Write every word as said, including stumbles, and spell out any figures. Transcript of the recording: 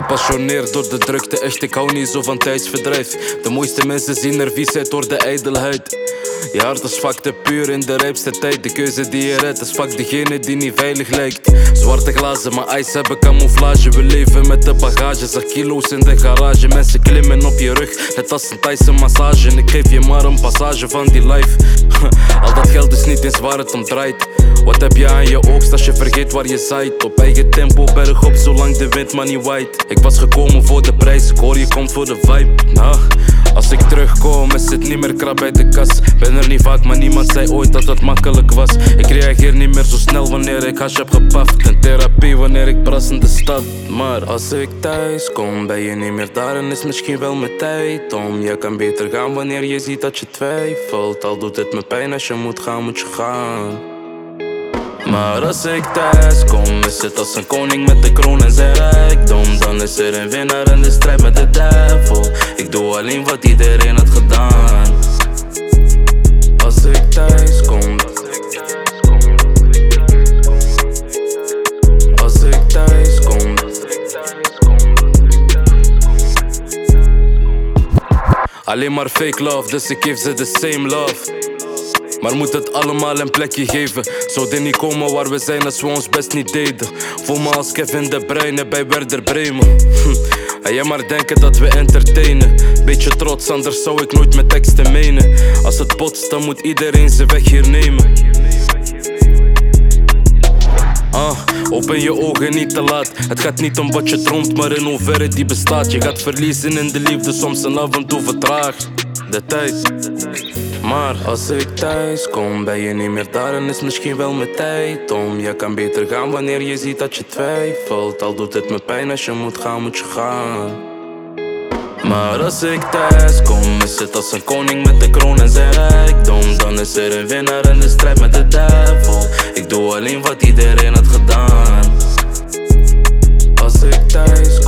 Gepassioneerd door de drukte, echt ik hou niet zo van tijdsverdrijf. De mooiste mensen zien er vies uit door de ijdelheid. Je hart is vaak te puur in de rijpste tijd. De keuze die je redt is vaak degene die niet veilig lijkt. Zwarte glazen, maar ijs hebben camouflage. We leven met de bagage, zeg kilo's in de garage. Mensen klimmen op je rug, net als een Thaise massage. En ik geef je maar een passage van die life. Al dat geld is niet eens waar het om draait. Wat heb je aan je oogst als je vergeet waar je zaait? Op eigen tempo, berg op, zolang de wind maar niet waait. Ik was gekomen voor de prijs, ik hoor je komt voor de vibe. Nah. Als ik terugkom is het niet meer krap bij de kas. Ben er niet vaak, maar niemand zei ooit dat het makkelijk was. Ik reageer niet meer zo snel wanneer ik hash heb gepaft. En therapie wanneer ik bras in de stad. Maar als ik thuis kom, ben je niet meer daar en is misschien wel mijn tijd om. Je kan beter gaan wanneer je ziet dat je twijfelt. Al doet het me pijn, als je moet gaan, moet je gaan. Maar als ik thuis kom, is het als een koning met de kroon en zijn rijkdom. Dan is er een winnaar in de strijd met de duivel. Ik doe alleen wat iedereen had gedaan. Als ik thuis kom, als ik thuis kom, alleen maar fake love, dus ik geef ze the same love. Maar moet het allemaal een plekje geven. Zouden niet komen waar we zijn als we ons best niet deden. Voel me als Kevin De Bruyne bij Werder Bremen. hm. En jij maar denken dat we entertainen. Beetje trots, anders zou ik nooit mijn teksten menen. Als het botst, dan moet iedereen zijn weg hier nemen. Ah, open je ogen niet te laat. Het gaat niet om wat je droomt, maar in hoeverre die bestaat. Je gaat verliezen in de liefde, soms en af en toe vertraagd. De tijd. Maar als ik thuis kom, ben je niet meer daar en is misschien wel mijn tijd om. Je kan beter gaan wanneer je ziet dat je twijfelt. Al doet het me pijn, als je moet gaan, moet je gaan. Maar als ik thuis kom, is het als een koning met de kroon en zijn rijkdom. Dan is er een winnaar in de strijd met de duivel. Ik doe alleen wat iedereen had gedaan. Als ik thuis kom.